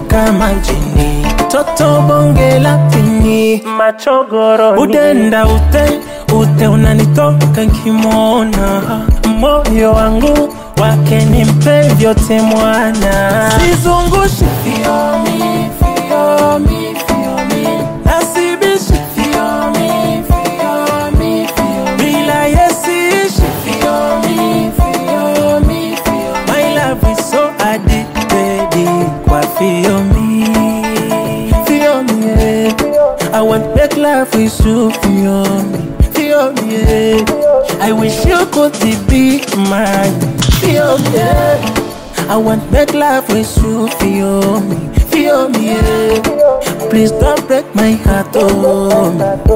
kama jini, toto bonge la pini, machogoro udenda ute unanitoka nkimona, moyo wangu wake nimpe vyote mwana, sizungushi fiomi, fiomi, fiomi, nasibishi fiomi, fiomi, fiomi, bila yesishi fiomi, fiomi, fiomi, my love is so addicted kwa fiomi, fiomi, yeah. I want make love with you, fiomi, fiomi, yeah. I wish you could be mine, fiomi, yeah. I want make love with you, fiomi, fiomi, yeah. Please don't break my heart, oh.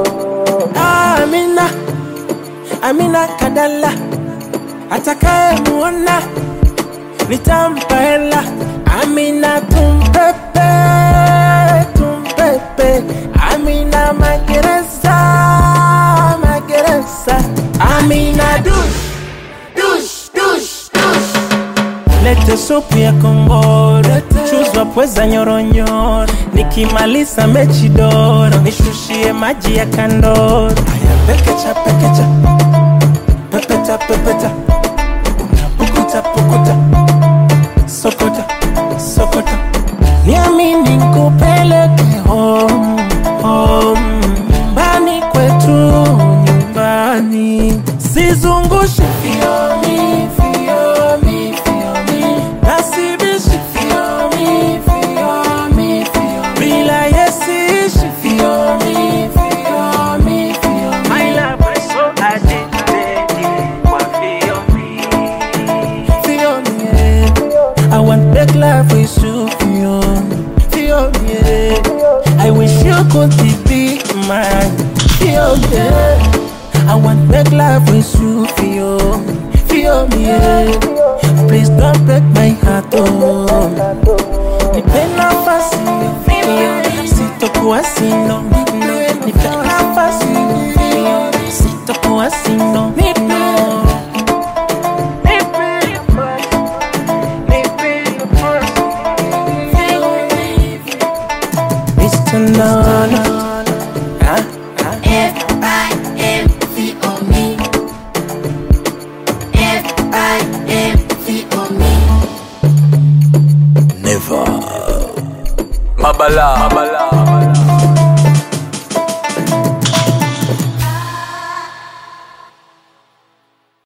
Amina kadala, atakaye muona nitampa hela. Amina tumpepe, Amina magereza. Amina dush. Lete supu ya kongoro, chuzwa pweza nyoronyoro, nikimaliza mechidoro, nishushie maji ya kandoro. Aya pekecha, pepeta, pukuta, sokota, niamini nikupeleke home, nyumbani kwetu, nyumbani. Sizungushi fiomi, nasibishi fiomi, bila yesishi fiomi, my love is so addicted kwa fiomi, yeah. I want make love with you, fiomi, yeah. I wish you could be mine, fiomi, yeah. I want make love with you, fiomi, yeah. Please don't break my heart, oh. Nipe nafasi, sitokuwa sino. Nipe nafasi, sitokuwa sino. Mr. Nana. Mabala.